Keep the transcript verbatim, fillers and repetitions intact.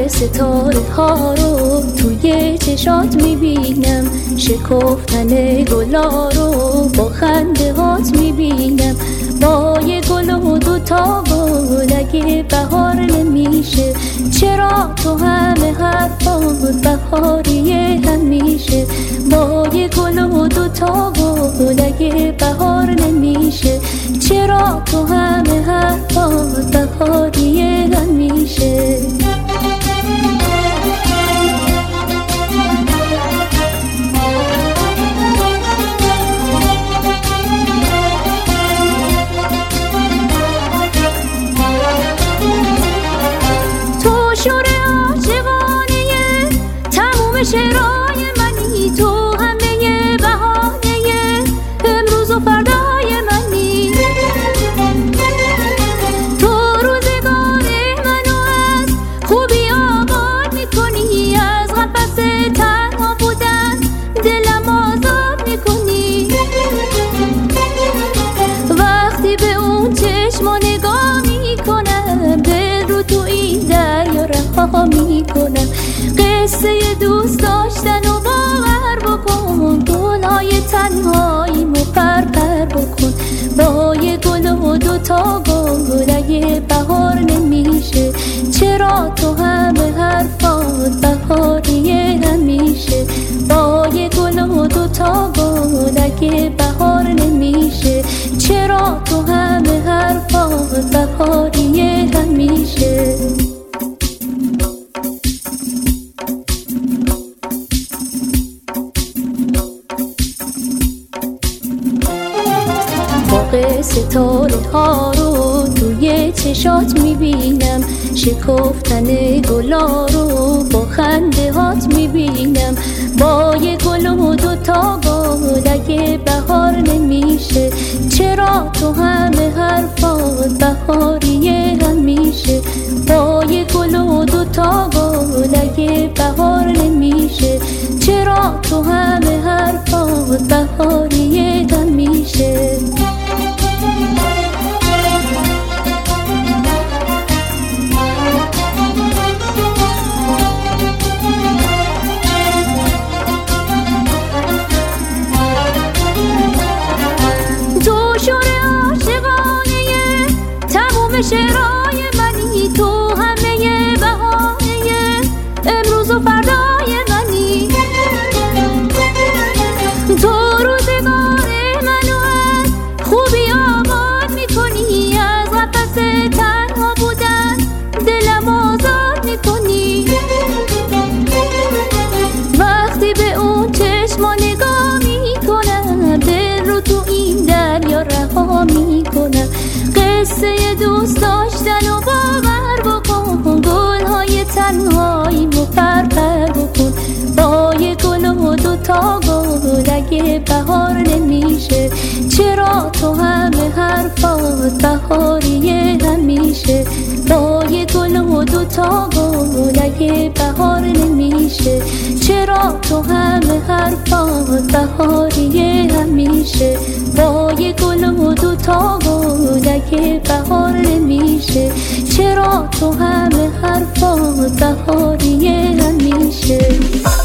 ستاره ها رو توی چشات میبینم، شکفتن گلا رو با خنده هات میبینم. با یه گل و دوتا گل اگه بهار نمیشه، چرا تو همه حرفات بهاریه همیشه؟ با یه گل و دوتا گل اگه بهار نمیشه، چرا تو همه حرفات بهاریه همیشه؟ شعرهای منی، تو همه بهانه امروز و فردای منی. تو روزگار منو از خوبی آباد میکنی، از قفس تنها بودن دلم آزاد میکنی. وقتی به اون چشما نگاه میکنم، دل رو تو این دریا رها میکنم. قصه دوست داشتن و باور بکن، گلهای تنهاییمو پر پر بکن. با یه گل و دوتا گل اگه بهار نمیشه، چرا تو همه حرفات بهاریه همیشه؟ با یه گل و دوتا گل اگه بهار نمیشه، چرا تو همه حرفات بهاریه همیشه؟ باغ ستاره ها رو توی چشات میبینم، شکفتن گلا رو با خنده هات میبینم. با یه گل و دوتا گل اگه بهار نمیشه، چرا تو همه حرفات بهاریه همیشه؟ با یه گل و دوتا گل اگه بهار نمیشه، چرا تو همه حرفات بهاریه همیشه؟ شعرهای منی، تو همه بهانه امروز و فردای منی. تو روزگار منو از خوبی آباد میکنی، از قفس تنها بودن دلم آزاد میکنی. وقتی به اون چشما نگاه میکنم، دل رو تو این دریا رها میکنم. قصه دوست داشتن و باور بکن، گلهای تنهاییمو پر پر بکن. با یه گل و دوتا گل اگه بهار نمیشه، چرا تو همه حرفات بهاریه همیشه؟ با یه گل و دوتا گل اگه بهار نمیشه، چرا تو همه حرفات بهاریه همیشه؟ با یه گل و دوتا گل اگه بهار نمیشه، چرا تو همه حرفات بهاریه همیشه؟